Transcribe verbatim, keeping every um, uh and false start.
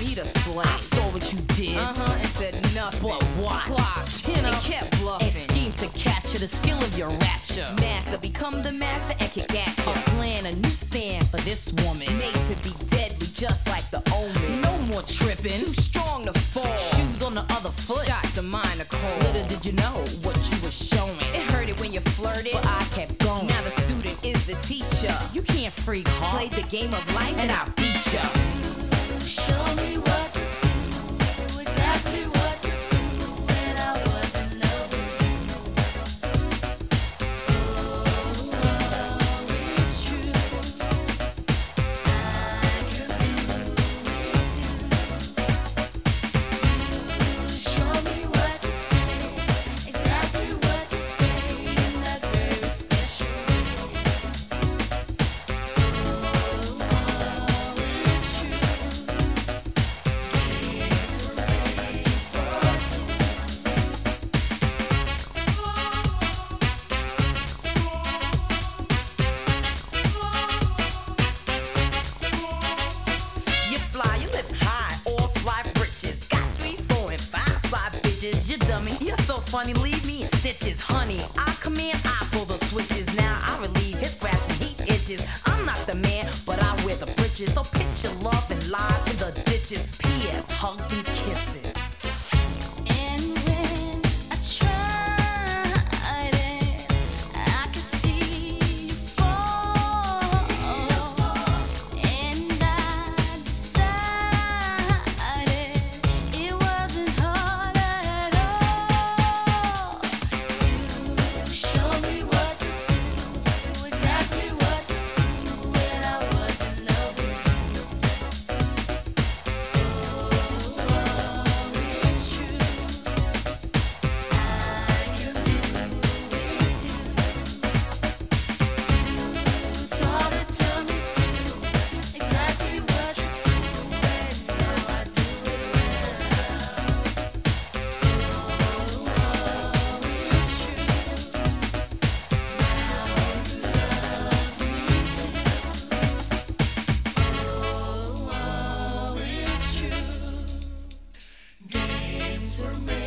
me to slay. I saw what you did, uh-huh, and said nothing. But watch, clocked, you know, and kept bluffing. And schemed to capture the skill of your rapture. Master, become the master and kick at ya. A plan, a new span for this woman. Made to be deadly, just like the omen. No more tripping, too strong to fall. Shoes on the other foot, shots of mine are cold. Little did you know what you were showing. It hurted when you flirted, but I kept going. Now the student is the teacher. You can't freak hard. Played the game of life and I beat ya. Show me what to do, exactly what to do when I was in love with you. Oh, it's true. I could do it too. You show me what to say, exactly what to say in that very special way. Oh, it's true. You fly, you live high, all fly riches. Got three, four, and five fly bitches. You dummy, you're so funny, leave me in stitches. Honey, I command, I pull the switches. Now I relieve his grasp when he itches. I'm not the man, but I wear the britches. So pitch your love and lie in the ditches. P S. Hugs and kisses. And when I tried it, I could see you fall. And I decided it wasn't hard at all. You showed me what to do, exactly what to do when I was in love with you. Oh, it's true. I can do it too. You taught it to me too, exactly what to do when you know I do it well. Oh, it's true. Now you love me too. Oh, it's true. Games were made.